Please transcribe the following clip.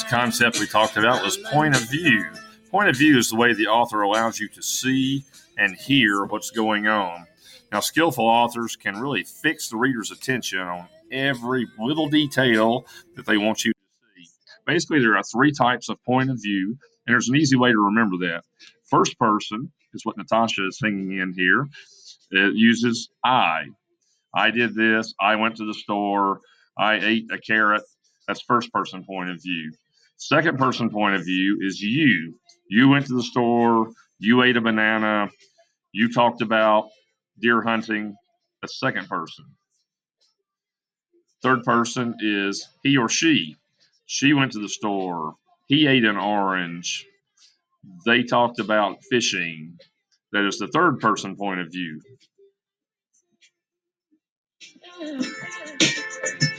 next concept we talked about was point of view. Point of view is the way the author allows you to see and hear what's going on. Now, skillful authors can really fix the reader's attention on every little detail that they want you to see. Basically, there are three types of point of view, and there's an easy way to remember that. First person is what Natasha is singing in here. It uses I. I did this. I went to the store. I ate a carrot. That's first person point of view. Second person point of view is you. You went to the store. You ate a banana. You talked about deer hunting. That's second person. Third person is he or she. She went to the store. He ate an orange. They talked about fishing. That is the third person point of view.